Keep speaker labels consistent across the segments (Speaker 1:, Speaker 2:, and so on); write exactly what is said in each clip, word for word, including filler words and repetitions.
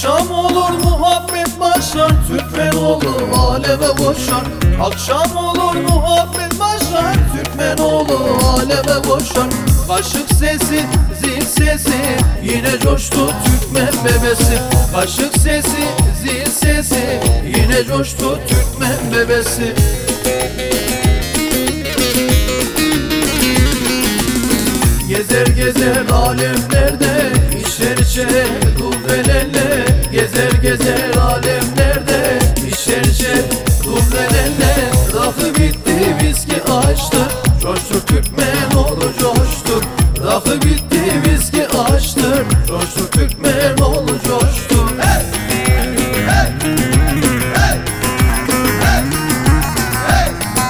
Speaker 1: Akşam olur muhabbet başlar, Türkmen olur aleme boşar. Akşam olur muhabbet başlar, Türkmen olur aleme boşar. Kaşık sesi, zil sesi, yine coştu Türkmen bebesi. Kaşık sesi, zil sesi, yine coştu Türkmen bebesi. Gezer gezer alemlerde, içer içer dublelele. Gezer gezer alemlerde, içer içer dublelele. Rakı bitti, viski açtı, coştur Türkmen oğlu coştur. Rakı bitti, viski açtı, coştur Türkmen oğlu coştur. Hey! Hey! Hey! Hey! Hey!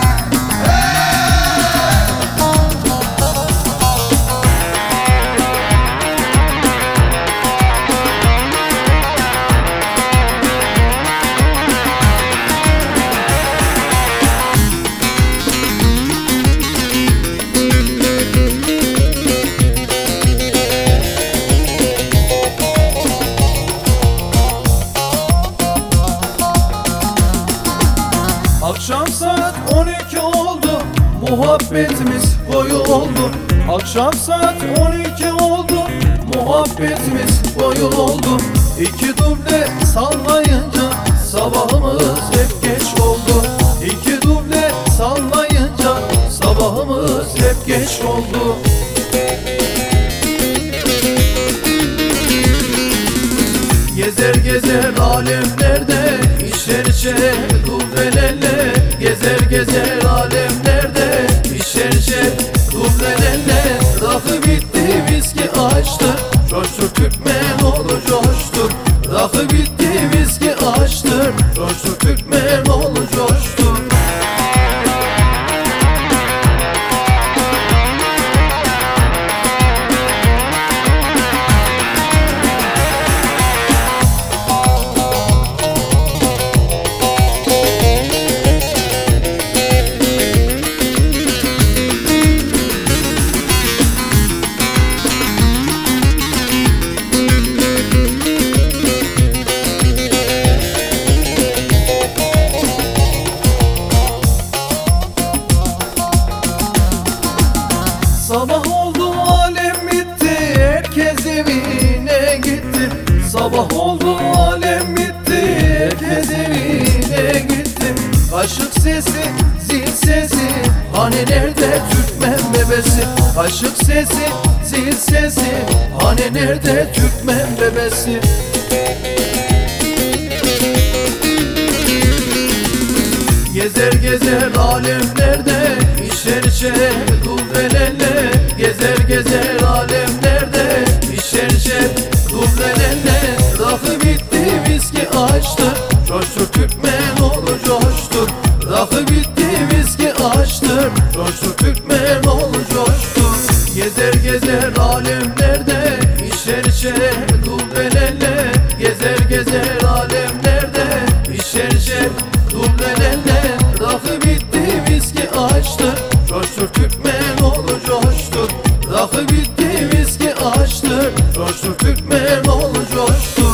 Speaker 1: Akşam saat on iki oldu, muhabbetimiz boyu oldu. Akşam saat on iki oldu, muhabbetimiz boyu oldu. İki duble sallayınca sabahımız hep geç oldu. İki duble sallayınca sabahımız hep geç oldu. Gezer gezer alemlerde, içer içer dublelele. Gezer gezer alemlerde, içer içer dublelele. Rakı bitti, viski açtı, coştur Türkmen oğlu coştur. Rakı bitti, viski açtı, coştur Türkmen oğlu coştur. Sabah oldu alem bitti, herkes evine gitti. Sabah oldu alem bitti, herkes evine gitti. Kaşık sesi, zil sesi, hani nerede Türkmen bebesi? Kaşık sesi, zil sesi, hani nerede Türkmen bebesi? Gezer gezer alemlerde, içer içer dublelele. Gezer gezer alemlerde, içer içer dublelele. Rakı bitti, viski açtı, coştur Türkmen oğlu coştur. Rakı bitti, viski açtı, coştur Türkmen oğlu coştur. Gezer gezer alemlerde, içer içer dublelele. Gezer gezer alemlerde, içer içer dublelele. Rakı bitti, viski açtı, coştur Türkmen oğlu coştur. Rakı bitti, viski açtı, coştur Türkmen oğlu coştur.